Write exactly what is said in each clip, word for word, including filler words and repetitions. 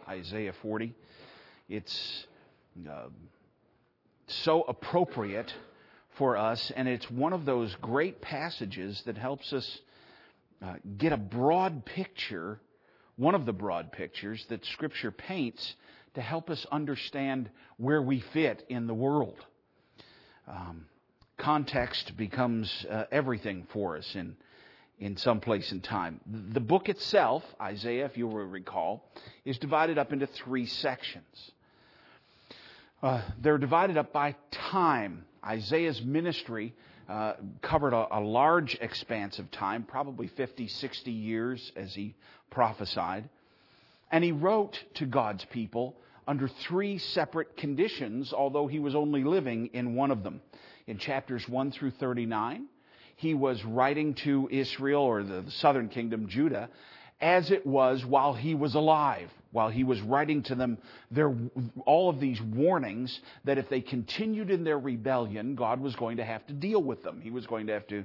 Isaiah forty. It's uh, so appropriate for us, and it's one of those great passages that helps us uh, get a broad picture, one of the broad pictures that Scripture paints to help us understand where we fit in the world. Um, context becomes uh, everything for us in in some place and time. The book itself, Isaiah, if you will recall, is divided up into three sections. Uh, they're divided up by time. Isaiah's ministry uh, covered a, a large expanse of time, probably fifty, sixty years as he prophesied. And he wrote to God's people under three separate conditions, although he was only living in one of them. In chapters one through thirty-nine, he was writing to Israel, or the southern kingdom, Judah, as it was while he was alive, while he was writing to them their, all of these warnings that if they continued in their rebellion, God was going to have to deal with them. He was going to have to,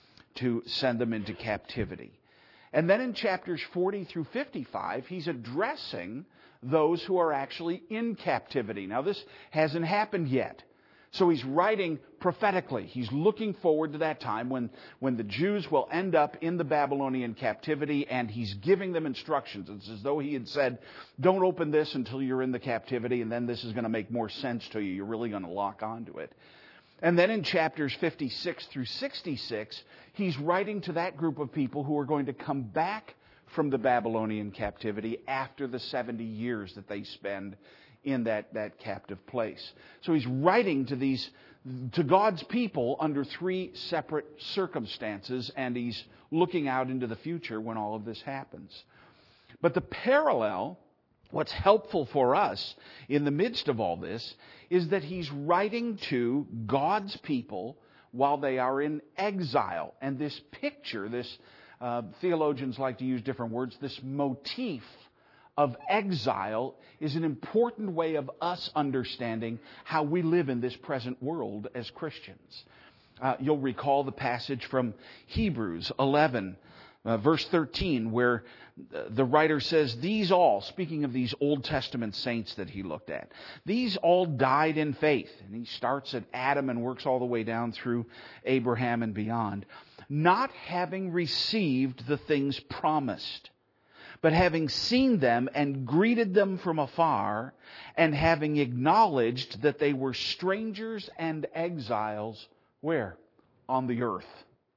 to send them into captivity. And then in chapters forty through fifty-five, he's addressing those who are actually in captivity. Now, this hasn't happened yet. So he's writing prophetically. He's looking forward to that time when, when the Jews will end up in the Babylonian captivity, and he's giving them instructions. It's as though he had said, don't open this until you're in the captivity, and then this is going to make more sense to you. You're really going to lock onto it. And then in chapters fifty-six through sixty-six, he's writing to that group of people who are going to come back from the Babylonian captivity after the seventy years that they spend in that, that captive place. So he's writing to these, to God's people under three separate circumstances, and he's looking out into the future when all of this happens. But the parallel, what's helpful for us in the midst of all this, is that he's writing to God's people while they are in exile. And this picture, this, uh, theologians like to use different words, this motif of exile is an important way of us understanding how we live in this present world as Christians. Uh, you'll recall the passage from Hebrews eleven, uh, verse thirteen, where the writer says, these all, speaking of these Old Testament saints that he looked at, these all died in faith. And he starts at Adam and works all the way down through Abraham and beyond, not having received the things promised, but having seen them and greeted them from afar, and having acknowledged that they were strangers and exiles, where? On the earth.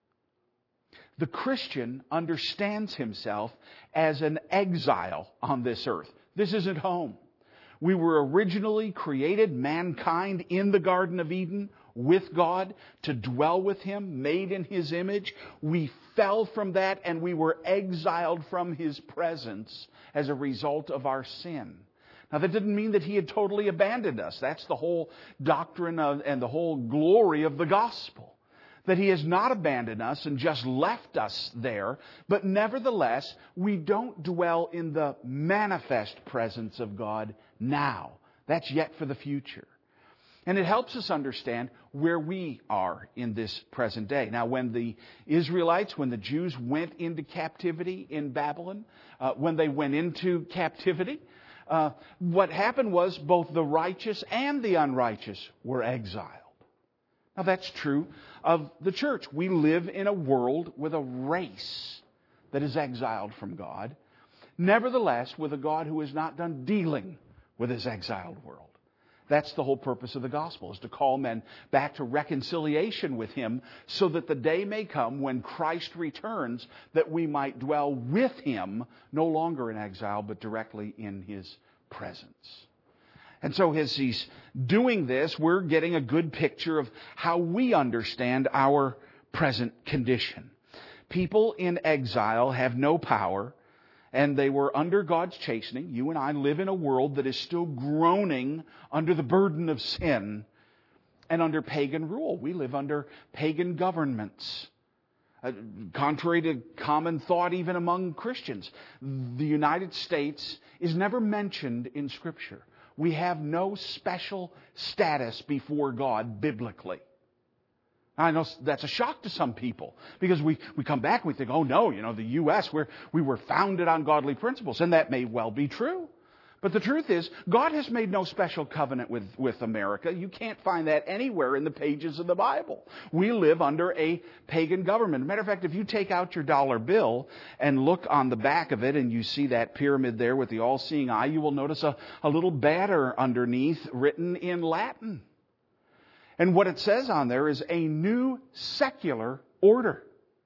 The Christian understands himself as an exile on this earth. This isn't home. We were originally created, mankind, in the Garden of Eden, with God, to dwell with Him, made in His image. We fell from that, and we were exiled from His presence as a result of our sin. Now, that didn't mean that He had totally abandoned us. That's the whole doctrine of, and the whole glory of the gospel. That He has not abandoned us and just left us there, but nevertheless, we don't dwell in the manifest presence of God now. That's yet for the future. And it helps us understand where we are in this present day. Now, when the Israelites, when the Jews went into captivity in Babylon, uh, when they went into captivity, uh, what happened was both the righteous and the unrighteous were exiled. Now, that's true of the church. We live in a world with a race that is exiled from God. Nevertheless, with a God who is not done dealing with His exiled world. That's the whole purpose of the gospel, is to call men back to reconciliation with Him, so that the day may come when Christ returns, that we might dwell with Him, no longer in exile, but directly in His presence. And so as He's doing this, we're getting a good picture of how we understand our present condition. People in exile have no power, and they were under God's chastening. You and I live in a world that is still groaning under the burden of sin and under pagan rule. We live under pagan governments. Uh, contrary to common thought even among Christians, the United States is never mentioned in Scripture. We have no special status before God biblically. I know that's a shock to some people, because we, we come back and we think, oh no, you know, the U S, we're, we were founded on godly principles, and that may well be true. But the truth is, God has made no special covenant with, with America. You can't find that anywhere in the pages of the Bible. We live under a pagan government. Matter of fact, if you take out your dollar bill and look on the back of it and you see that pyramid there with the all-seeing eye, you will notice a, a little banner underneath written in Latin. And what it says on there is a new secular order.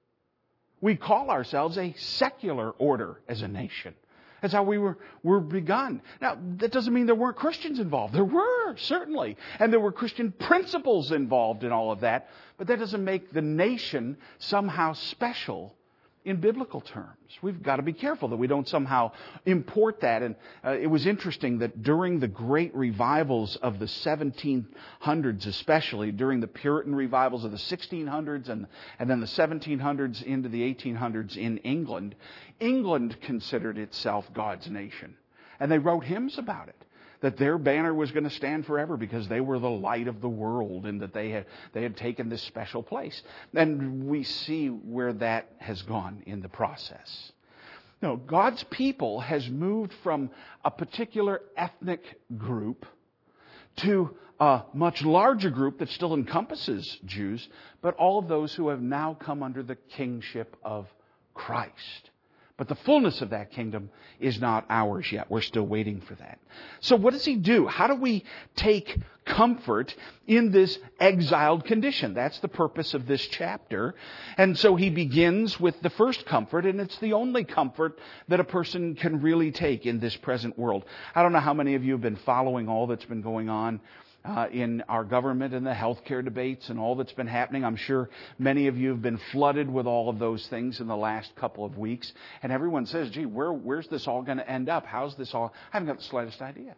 We call ourselves a secular order as a nation. That's how we were, were begun. Now, that doesn't mean there weren't Christians involved. There were, certainly. And there were Christian principles involved in all of that. But that doesn't make the nation somehow special in biblical terms. We've got to be careful that we don't somehow import that. And uh, it was interesting that during the great revivals of the seventeen hundreds, especially during the Puritan revivals of the sixteen hundreds and, and then the seventeen hundreds into the eighteen hundreds in England, England considered itself God's nation. And they wrote hymns about it, that their banner was going to stand forever because they were the light of the world and that they had they had taken this special place. And we see where that has gone in the process. No, God's people has moved from a particular ethnic group to a much larger group that still encompasses Jews, but all of those who have now come under the kingship of Christ. But the fullness of that kingdom is not ours yet. We're still waiting for that. So what does he do? How do we take comfort in this exiled condition? That's the purpose of this chapter. And so he begins with the first comfort, and it's the only comfort that a person can really take in this present world. I don't know how many of you have been following all that's been going on Uh, in our government and the healthcare debates and all that's been happening. I'm sure many of you have been flooded with all of those things in the last couple of weeks. And everyone says, gee, where, where's this all going to end up? How's this all? I haven't got the slightest idea.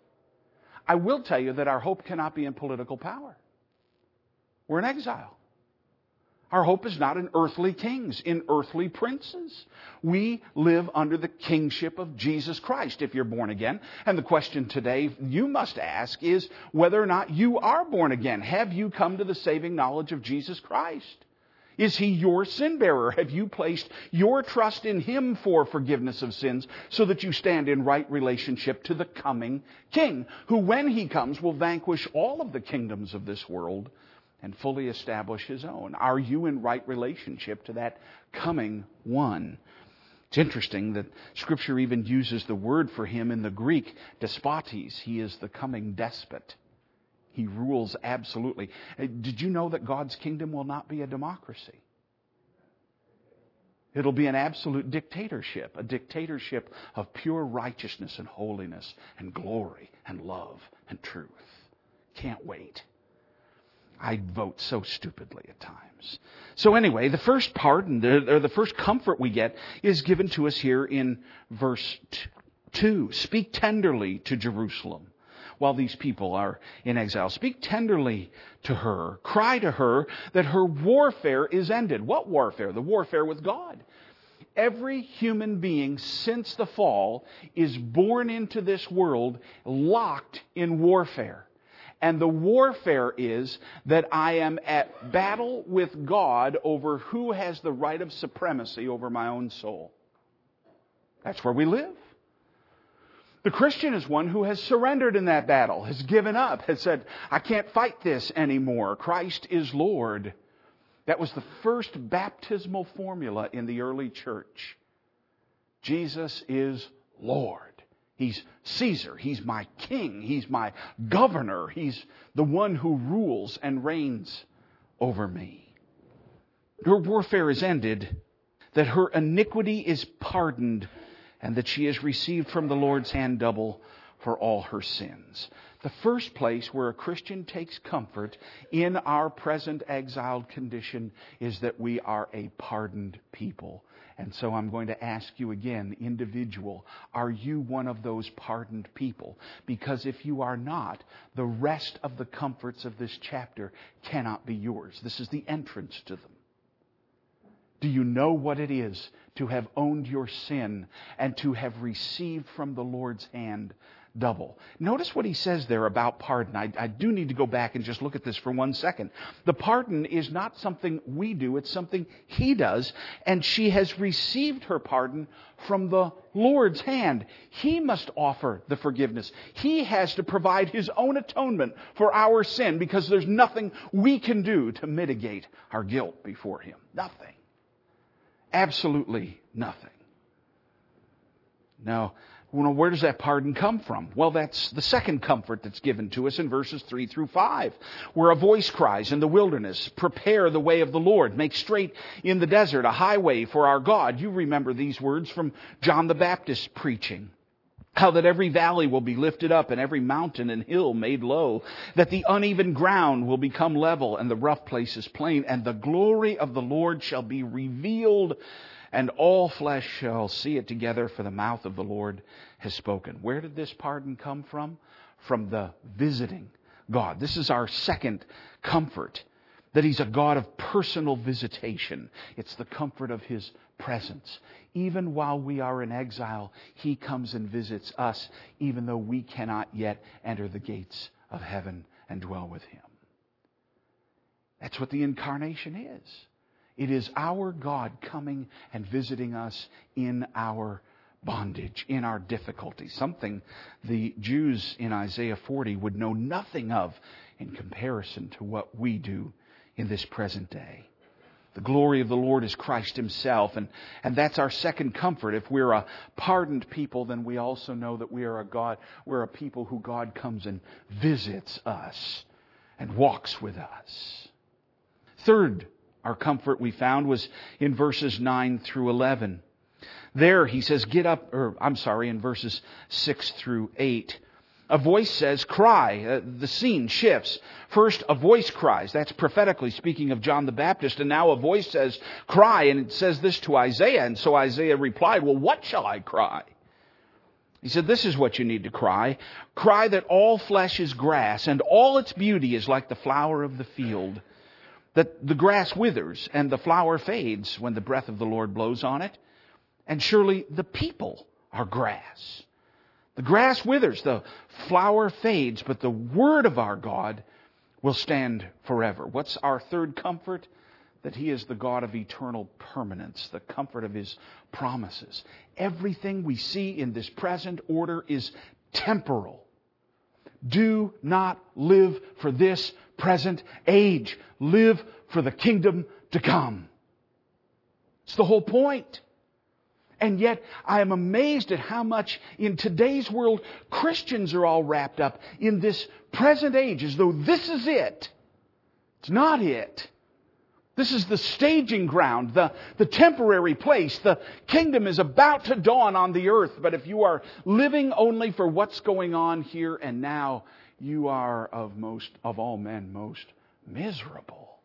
I will tell you that our hope cannot be in political power. We're in exile. Our hope is not in earthly kings, in earthly princes. We live under the kingship of Jesus Christ if you're born again. And the question today you must ask is whether or not you are born again. Have you come to the saving knowledge of Jesus Christ? Is He your sin bearer? Have you placed your trust in Him for forgiveness of sins so that you stand in right relationship to the coming King, who when He comes will vanquish all of the kingdoms of this world and fully establish His own? Are you in right relationship to that coming one? It's interesting that Scripture even uses the word for Him in the Greek, despotes. He is the coming despot. He rules absolutely. Did you know that God's kingdom will not be a democracy? It'll be an absolute dictatorship, a dictatorship of pure righteousness and holiness and glory and love and truth. Can't wait. I vote so stupidly at times. So anyway, the first part, and the, or the first comfort we get, is given to us here in verse two. Speak tenderly to Jerusalem while these people are in exile. Speak tenderly to her. Cry to her that her warfare is ended. What warfare? The warfare with God. Every human being since the fall is born into this world locked in warfare. And the warfare is that I am at battle with God over who has the right of supremacy over my own soul. That's where we live. The Christian is one who has surrendered in that battle, has given up, has said, I can't fight this anymore. Christ is Lord. That was the first baptismal formula in the early church. Jesus is Lord. He's Caesar. He's my king. He's my governor. He's the one who rules and reigns over me. Her warfare is ended, that her iniquity is pardoned, and that she has received from the Lord's hand double for all her sins. The first place where a Christian takes comfort in our present exiled condition is that we are a pardoned people. And so I'm going to ask you again, individual, are you one of those pardoned people? Because if you are not, the rest of the comforts of this chapter cannot be yours. This is the entrance to them. Do you know what it is to have owned your sin and to have received from the Lord's hand double? Notice what he says there about pardon. I, I do need to go back and just look at this for one second. The pardon is not something we do. It's something he does. And she has received her pardon from the Lord's hand. He must offer the forgiveness. He has to provide his own atonement for our sin because there's nothing we can do to mitigate our guilt before him. Nothing. Absolutely nothing. Now, well, where does that pardon come from? Well, that's the second comfort that's given to us in verses three through five, where a voice cries in the wilderness, "Prepare the way of the Lord, make straight in the desert a highway for our God." You remember these words from John the Baptist preaching. How that every valley will be lifted up and every mountain and hill made low, that the uneven ground will become level and the rough places plain, and the glory of the Lord shall be revealed, and all flesh shall see it together, for the mouth of the Lord has spoken. Where did this pardon come from? From the visiting God. This is our second comfort, that He's a God of personal visitation. It's the comfort of His presence. Even while we are in exile, He comes and visits us, even though we cannot yet enter the gates of heaven and dwell with Him. That's what the incarnation is. It is our God coming and visiting us in our bondage, in our difficulty. Something the Jews in Isaiah forty would know nothing of in comparison to what we do in this present day. The glory of the Lord is Christ Himself, and, and that's our second comfort. If we're a pardoned people, then we also know that we are a God, we're a people who God comes and visits us and walks with us. Third, our comfort we found was in verses nine through eleven. There he says, get up, or I'm sorry, in verses six through eight. A voice says, cry. Uh, the scene shifts. First, a voice cries. That's prophetically speaking of John the Baptist. And now a voice says, cry. And it says this to Isaiah. And so Isaiah replied, well, what shall I cry? He said, this is what you need to cry. Cry that all flesh is grass, and all its beauty is like the flower of the field. That the grass withers and the flower fades when the breath of the Lord blows on it. And surely the people are grass. The grass withers, the flower fades, but the word of our God will stand forever. What's our third comfort? That He is the God of eternal permanence, the comfort of His promises. Everything we see in this present order is temporal. Do not live for this present age. Live for the kingdom to come. It's the whole point. And yet, I am amazed at how much in today's world Christians are all wrapped up in this present age as though this is it. It's not it. This is the staging ground, the, the temporary place. The kingdom is about to dawn on the earth. But if you are living only for what's going on here and now, you are of most, of all men, most miserable.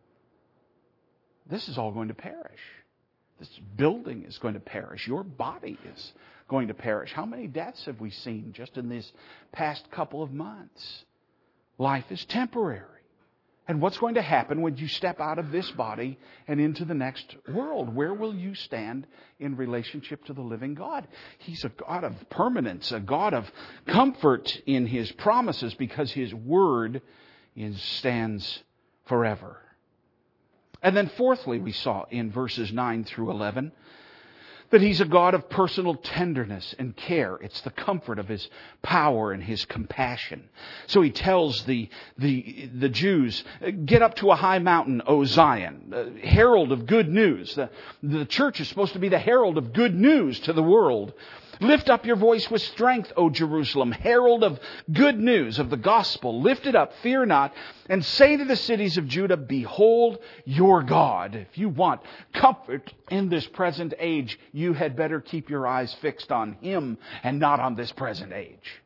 This is all going to perish. This building is going to perish. Your body is going to perish. How many deaths have we seen just in these past couple of months? Life is temporary. And what's going to happen when you step out of this body and into the next world? Where will you stand in relationship to the living God? He's a God of permanence, a God of comfort in His promises because His word is, stands forever. And then fourthly, we saw in verses nine through eleven that He's a God of personal tenderness and care. It's the comfort of His power and His compassion. So He tells the, the, the Jews, get up to a high mountain, O Zion, uh, herald of good news. The, the church is supposed to be the herald of good news to the world. Lift up your voice with strength, O Jerusalem, herald of good news of the gospel. Lift it up, fear not, and say to the cities of Judah, behold your God. If you want comfort in this present age, you had better keep your eyes fixed on Him and not on this present age.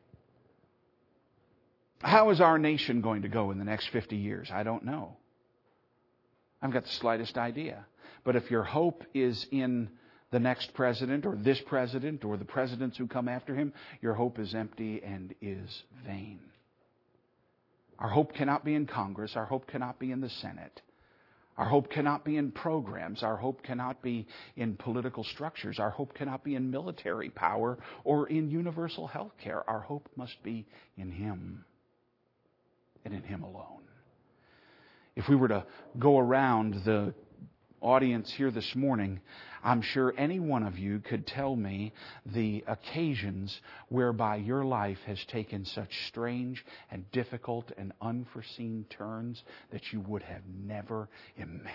How is our nation going to go in the next fifty years? I don't know. I've got the slightest idea. But if your hope is in the next president or this president or the presidents who come after him, your hope is empty and is vain. Our hope cannot be in Congress. Our hope cannot be in the Senate. Our hope cannot be in programs. Our hope cannot be in political structures. Our hope cannot be in military power or in universal health care. Our hope must be in Him and in Him alone. If we were to go around the audience here this morning, I'm sure any one of you could tell me the occasions whereby your life has taken such strange and difficult and unforeseen turns that you would have never imagined.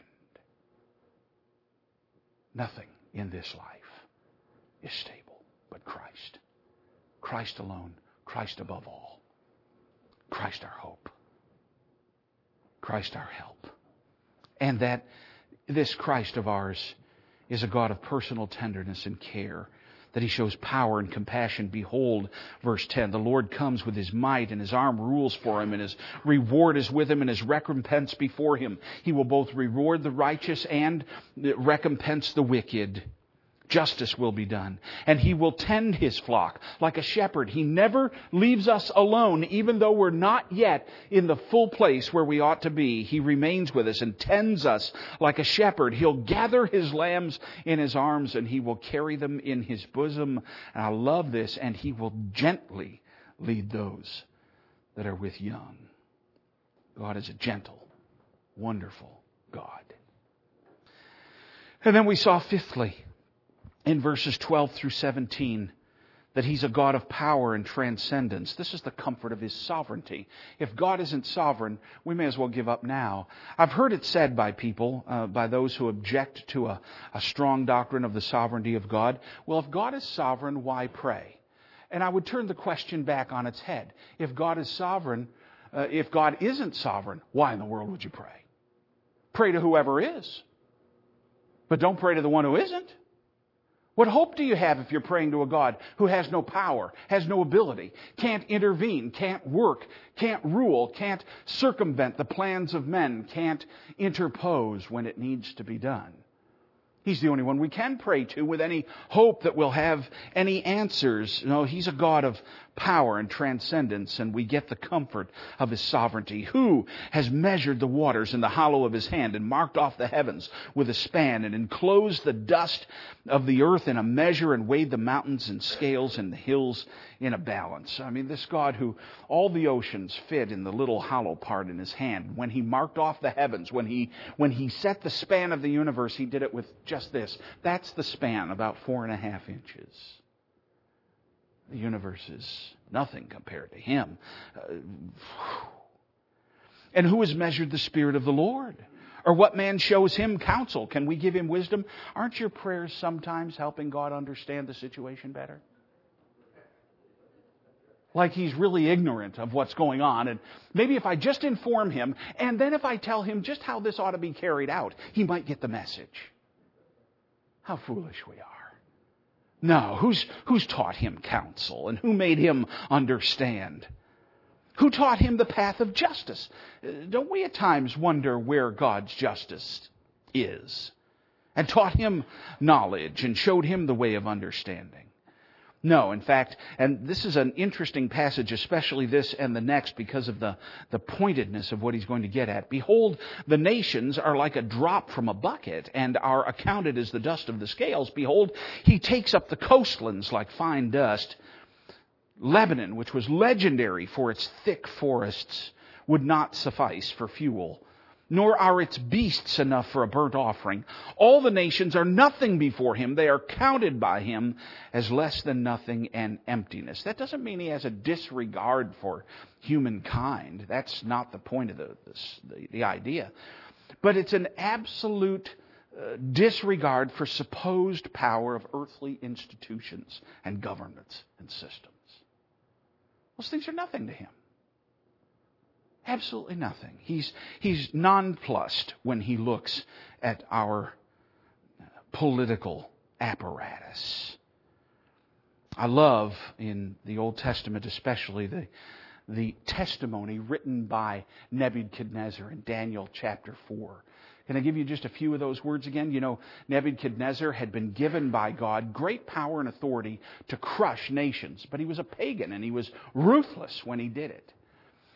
Nothing in this life is stable but Christ. Christ alone, Christ above all. Christ our hope. Christ our help. And that this Christ of ours is a God of personal tenderness and care, that He shows power and compassion. Behold, verse ten, the Lord comes with His might, and His arm rules for Him, and His reward is with Him, and His recompense before Him. He will both reward the righteous and recompense the wicked. Justice will be done, and He will tend His flock like a shepherd. He never leaves us alone, even though we're not yet in the full place where we ought to be. He remains with us and tends us like a shepherd. He'll gather His lambs in His arms, and He will carry them in His bosom. And I love this. And He will gently lead those that are with young. God is a gentle, wonderful God. And then we saw fifthly, in verses twelve through seventeen, that He's a God of power and transcendence. This is the comfort of His sovereignty. If God isn't sovereign, we may as well give up now. I've heard it said by people, uh, by those who object to a, a strong doctrine of the sovereignty of God, well, if God is sovereign, why pray? And I would turn the question back on its head. If God is sovereign, uh, if God isn't sovereign, why in the world would you pray? Pray to whoever is. But don't pray to the one who isn't. What hope do you have if you're praying to a God who has no power, has no ability, can't intervene, can't work, can't rule, can't circumvent the plans of men, can't interpose when it needs to be done? He's the only one we can pray to with any hope that we'll have any answers. No, He's a God of power and transcendence, and we get the comfort of His sovereignty. Who has measured the waters in the hollow of His hand and marked off the heavens with a span and enclosed the dust of the earth in a measure and weighed the mountains in scales and the hills in a balance? I mean, this God who all the oceans fit in the little hollow part in His hand. When He marked off the heavens, when He when He set the span of the universe, He did it with just this. That's the span, about four and a half inches. The universe is nothing compared to Him. Uh, and who has measured the Spirit of the Lord? Or what man shows Him counsel? Can we give Him wisdom? Aren't your prayers sometimes helping God understand the situation better? Like He's really ignorant of what's going on. And maybe if I just inform Him, and then if I tell Him just how this ought to be carried out, He might get the message. How foolish we are. No, who's, who's taught Him counsel, and who made Him understand? Who taught Him the path of justice? Don't we at times wonder where God's justice is? And taught Him knowledge and showed Him the way of understanding? No, in fact, and this is an interesting passage, especially this and the next, because of the, the pointedness of what He's going to get at. Behold, the nations are like a drop from a bucket and are accounted as the dust of the scales. Behold, He takes up the coastlands like fine dust. Lebanon, which was legendary for its thick forests, would not suffice for fuel, nor are its beasts enough for a burnt offering. All the nations are nothing before Him. They are counted by Him as less than nothing and emptiness. That doesn't mean He has a disregard for humankind. That's not the point of the, the, the idea. But it's an absolute uh, disregard for supposed power of earthly institutions and governments and systems. Those things are nothing to Him. Absolutely nothing. He's, he's nonplussed when He looks at our political apparatus. I love in the Old Testament especially the, the testimony written by Nebuchadnezzar in Daniel chapter four. Can I give you just a few of those words again? You know, Nebuchadnezzar had been given by God great power and authority to crush nations, but he was a pagan and he was ruthless when he did it.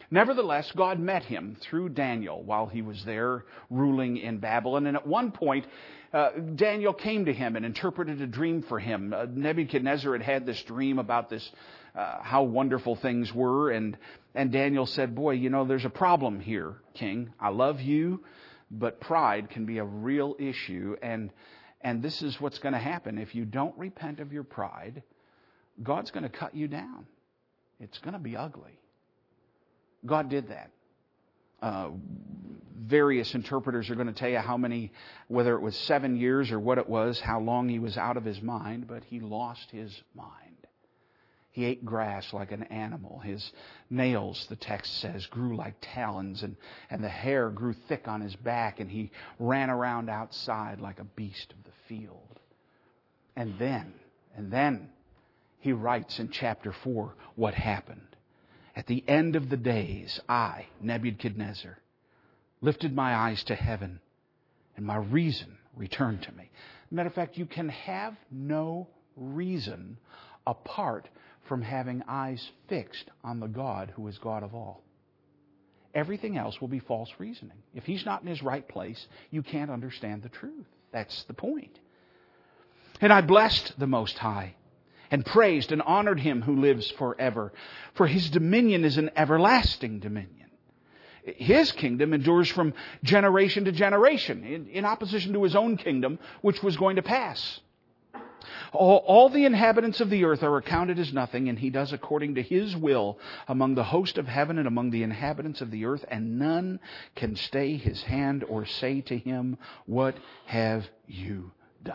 Nevertheless, God met him through Daniel while he was there ruling in Babylon. And at one point, uh, Daniel came to him and interpreted a dream for him. Uh, Nebuchadnezzar had had this dream about this, uh, how wonderful things were. And, and Daniel said, boy, you know, there's a problem here, King. I love you, but pride can be a real issue. And, and this is what's going to happen. If you don't repent of your pride, God's going to cut you down. It's going to be ugly. God did that. Uh, various interpreters are going to tell you how many, whether it was seven years or what it was, how long he was out of his mind, but he lost his mind. He ate grass like an animal. His nails, the text says, grew like talons, and, and the hair grew thick on his back, and he ran around outside like a beast of the field. And then, and then, he writes in chapter four what happened. At the end of the days, I, Nebuchadnezzar, lifted my eyes to heaven, and my reason returned to me. Matter of fact, you can have no reason apart from having eyes fixed on the God who is God of all. Everything else will be false reasoning. If He's not in His right place, you can't understand the truth. That's the point. And I blessed the Most High, and praised and honored Him who lives forever. For His dominion is an everlasting dominion. His kingdom endures from generation to generation, in, in opposition to His own kingdom, which was going to pass. All, all the inhabitants of the earth are accounted as nothing, and He does according to His will among the host of heaven and among the inhabitants of the earth, and none can stay His hand or say to Him, what have you done?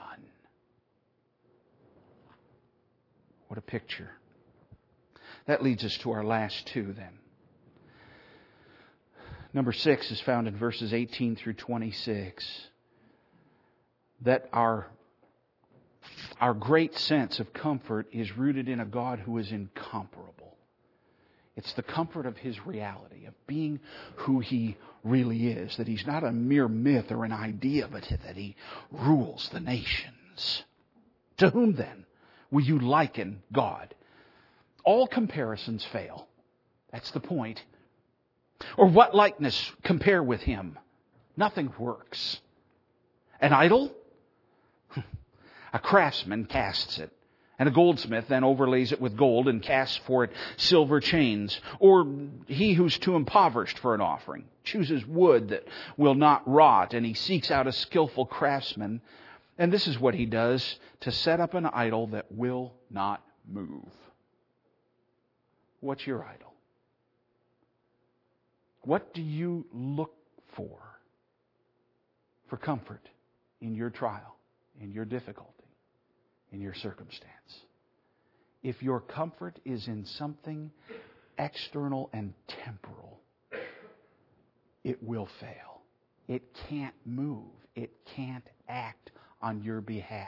What a picture. That leads us to our last two then. Number six is found in verses eighteen through twenty-six. That our, our great sense of comfort is rooted in a God who is incomparable. It's the comfort of His reality, of being who He really is. That He's not a mere myth or an idea, but that He rules the nations. To whom then will you liken God? All comparisons fail. That's the point. Or what likeness compare with Him? Nothing works. An idol? A craftsman casts it, and a goldsmith then overlays it with gold and casts for it silver chains. Or he who's too impoverished for an offering chooses wood that will not rot, and he seeks out a skillful craftsman. And this is what he does, to set up an idol that will not move. What's your idol? What do you look for for comfort in your trial, in your difficulty, in your circumstance? If your comfort is in something external and temporal, it will fail. It can't move. It can't act on your behalf.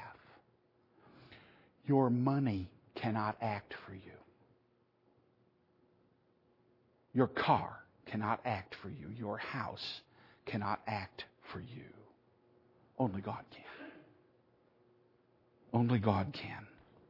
Your money cannot act for you. Your car cannot act for you. Your house cannot act for you. Only God can. Only God can.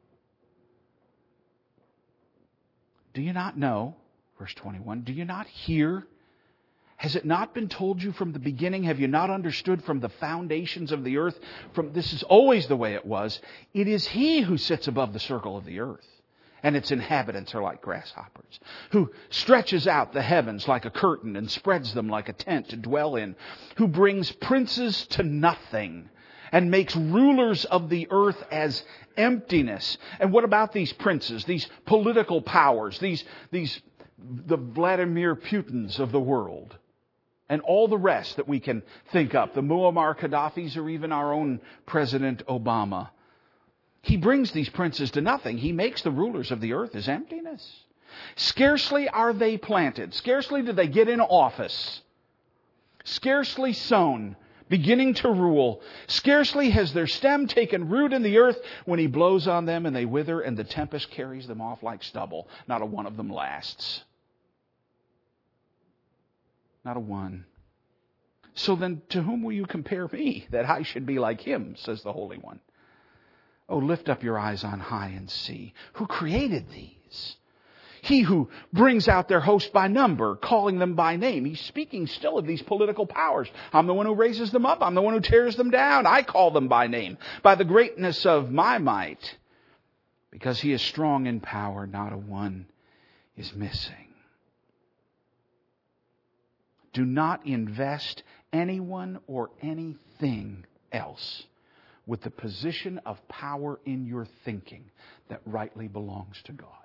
Do you not know, verse twenty-one, do you not hear? Has it not been told you from the beginning? Have you not understood from the foundations of the earth? From this is always the way it was. It is He who sits above the circle of the earth, and its inhabitants are like grasshoppers, who stretches out the heavens like a curtain and spreads them like a tent to dwell in, who brings princes to nothing and makes rulers of the earth as emptiness. And what about these princes, these political powers, these, these the Vladimir Putins of the world? And all the rest that we can think up, the Muammar Gaddafis or even our own President Obama. He brings these princes to nothing. He makes the rulers of the earth as emptiness. Scarcely are they planted. Scarcely do they get in office. Scarcely sown, beginning to rule. Scarcely has their stem taken root in the earth when He blows on them and they wither and the tempest carries them off like stubble. Not a one of them lasts. Not a one. So then to whom will you compare me, that I should be like Him, says the Holy One? Oh, lift up your eyes on high and see. Who created these? He who brings out their host by number, calling them by name. He's speaking still of these political powers. I'm the one who raises them up. I'm the one who tears them down. I call them by name. By the greatness of my might. Because He is strong in power, not a one is missing. Do not invest anyone or anything else with the position of power in your thinking that rightly belongs to God.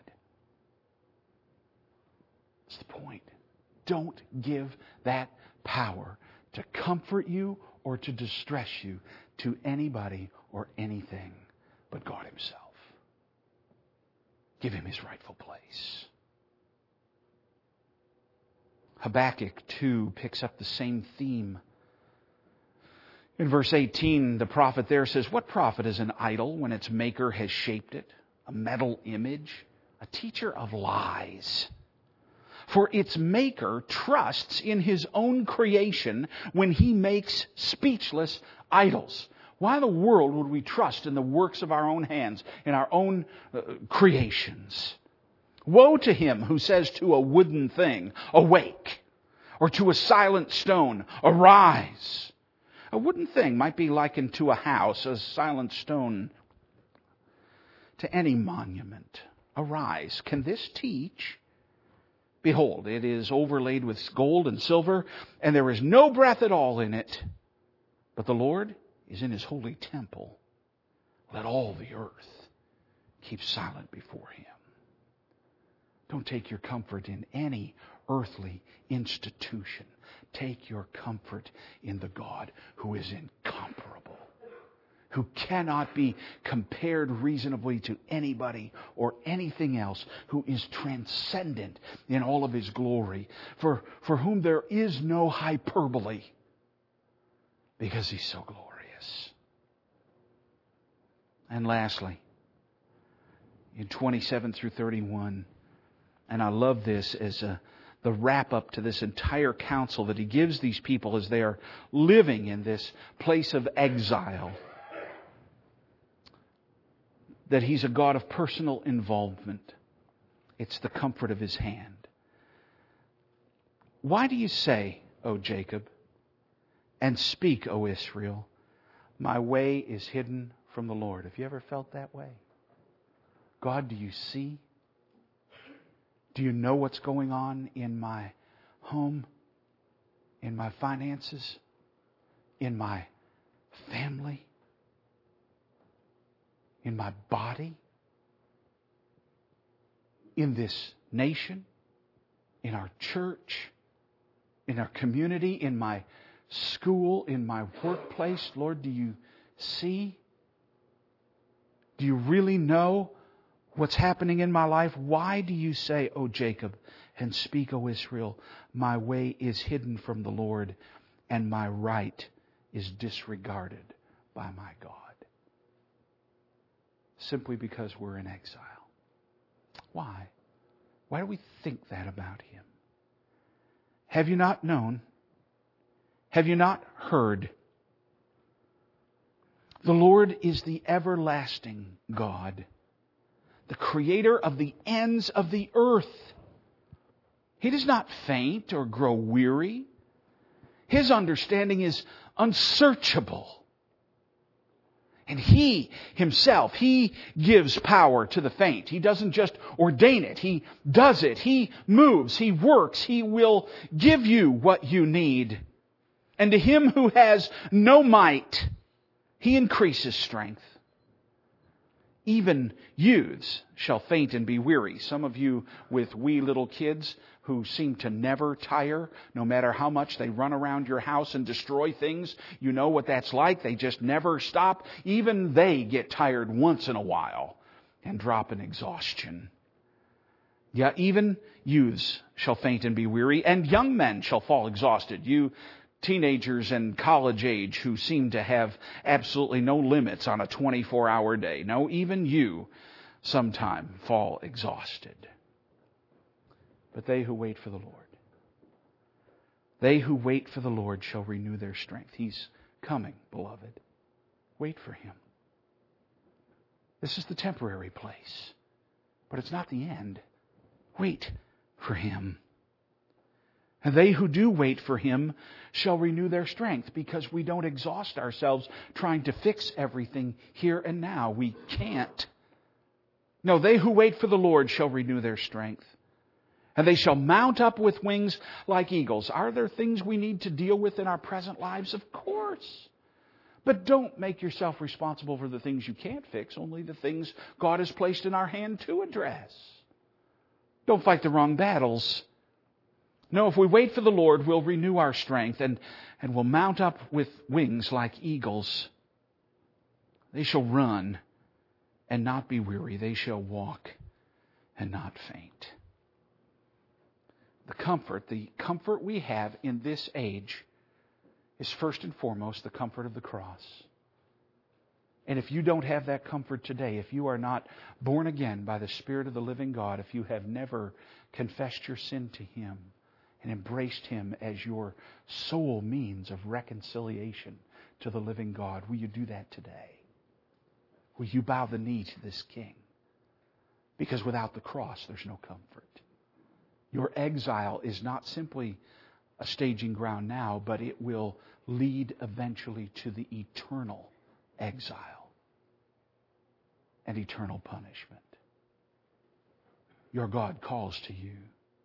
That's the point. Don't give that power to comfort you or to distress you to anybody or anything but God Himself. Give Him His rightful place. Habakkuk two picks up the same theme. In verse eighteen, the prophet there says, "What profit is an idol when its maker has shaped it? A metal image? A teacher of lies. For its maker trusts in his own creation when he makes speechless idols." Why in the world would we trust in the works of our own hands, in our own uh, creations? Woe to him who says to a wooden thing, "Awake," or to a silent stone, "Arise." A wooden thing might be likened to a house, a silent stone to any monument. Arise. Can this teach? Behold, it is overlaid with gold and silver, and there is no breath at all in it. But the Lord is in His holy temple. Let all the earth keep silent before Him. Don't take your comfort in any earthly institution. Take your comfort in the God who is incomparable, who cannot be compared reasonably to anybody or anything else, who is transcendent in all of His glory, for, for whom there is no hyperbole, because He's so glorious. And lastly, in twenty-seven through thirty-one, and I love this as a, the wrap-up to this entire counsel that He gives these people as they are living in this place of exile, that He's a God of personal involvement. It's the comfort of His hand. Why do you say, O Jacob, and speak, O Israel, my way is hidden from the Lord? Have you ever felt that way? God, do you see? Do you know what's going on in my home, in my finances, in my family, in my body, in this nation, in our church, in our community, in my school, in my workplace? Lord, do you see? Do you really know what's happening in my life? Why do you say, O Jacob, and speak, O Israel, my way is hidden from the Lord, and my right is disregarded by my God? Simply because we're in exile. Why? Why do we think that about Him? Have you not known? Have you not heard? The Lord is the everlasting God, the Creator of the ends of the earth. He does not faint or grow weary. His understanding is unsearchable. And He Himself, He gives power to the faint. He doesn't just ordain it. He does it. He moves. He works. He will give you what you need. And to him who has no might, He increases strength. Even youths shall faint and be weary. Some of you with wee little kids who seem to never tire, no matter how much they run around your house and destroy things, you know what that's like. They just never stop. Even they get tired once in a while and drop in exhaustion. Yeah, even youths shall faint and be weary, and young men shall fall exhausted. You teenagers and college age who seem to have absolutely no limits on a twenty-four hour day. No, even you sometime fall exhausted. But they who wait for the Lord, they who wait for the Lord shall renew their strength. He's coming, beloved. Wait for Him. This is the temporary place, but it's not the end. Wait for Him. And they who do wait for Him shall renew their strength, because we don't exhaust ourselves trying to fix everything here and now. We can't. No, they who wait for the Lord shall renew their strength. And they shall mount up with wings like eagles. Are there things we need to deal with in our present lives? Of course. But don't make yourself responsible for the things you can't fix, only the things God has placed in our hand to address. Don't fight the wrong battles. No, if we wait for the Lord, we'll renew our strength and, and we'll mount up with wings like eagles. They shall run and not be weary. They shall walk and not faint. The comfort, the comfort we have in this age is first and foremost the comfort of the cross. And if you don't have that comfort today, if you are not born again by the Spirit of the living God, if you have never confessed your sin to Him and embraced Him as your sole means of reconciliation to the living God, will you do that today? Will you bow the knee to this King? Because without the cross, there's no comfort. Your exile is not simply a staging ground now, but it will lead eventually to the eternal exile and eternal punishment. Your God calls to you.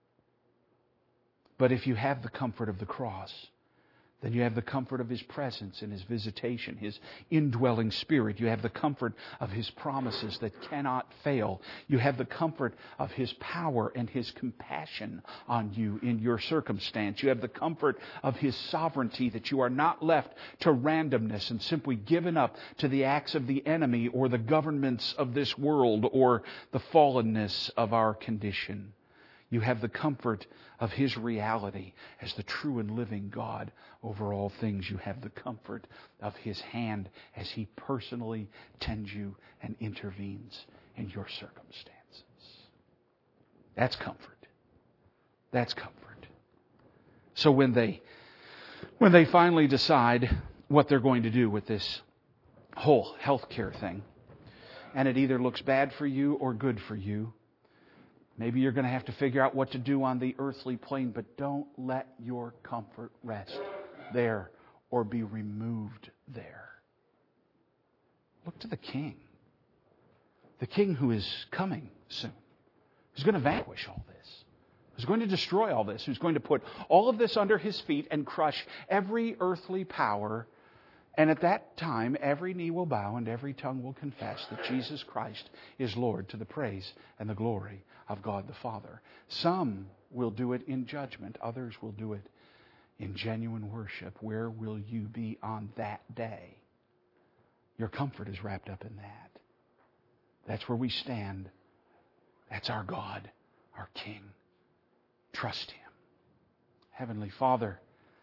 But if you have the comfort of the cross, then you have the comfort of His presence and His visitation, His indwelling Spirit. You have the comfort of His promises that cannot fail. You have the comfort of His power and His compassion on you in your circumstance. You have the comfort of His sovereignty, that you are not left to randomness and simply given up to the acts of the enemy or the governments of this world or the fallenness of our condition. You have the comfort of His reality as the true and living God over all things. You have the comfort of His hand as He personally tends you and intervenes in your circumstances. That's comfort. That's comfort. So when they, when they finally decide what they're going to do with this whole healthcare thing, and it either looks bad for you or good for you, maybe you're going to have to figure out what to do on the earthly plane, but don't let your comfort rest there or be removed there. Look to the King. The King who is coming soon. Who's going to vanquish all this. Who's going to destroy all this. Who's going to put all of this under His feet and crush every earthly power. And at that time, every knee will bow and every tongue will confess that Jesus Christ is Lord, to the praise and the glory of God the Father. Some will do it in judgment. Others will do it in genuine worship. Where will you be on that day? Your comfort is wrapped up in that. That's where we stand. That's our God, our King. Trust Him. Heavenly Father,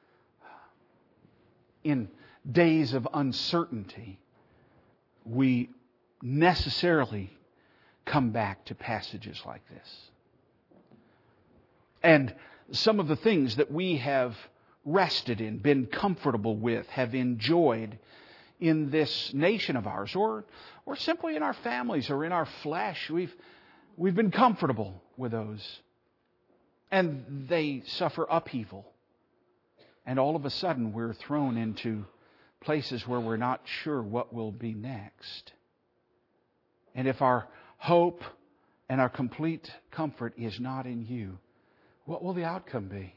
in days of uncertainty, we necessarily come back to passages like this. And some of the things that we have rested in, been comfortable with, have enjoyed in this nation of ours, or or simply in our families or in our flesh, we've we've been comfortable with those. And they suffer upheaval. And all of a sudden we're thrown into places where we're not sure what will be next. And if our hope and our complete comfort is not in You, what will the outcome be?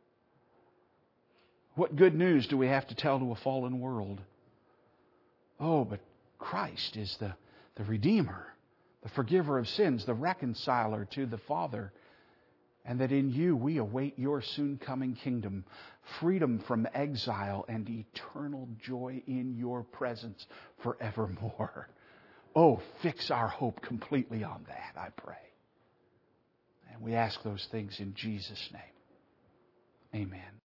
What good news do we have to tell to a fallen world? Oh, but Christ is the, the Redeemer, the forgiver of sins, the reconciler to the Father. And that in You we await Your soon coming kingdom, freedom from exile, and eternal joy in Your presence forevermore. Oh, fix our hope completely on that, I pray. And we ask those things in Jesus' name. Amen.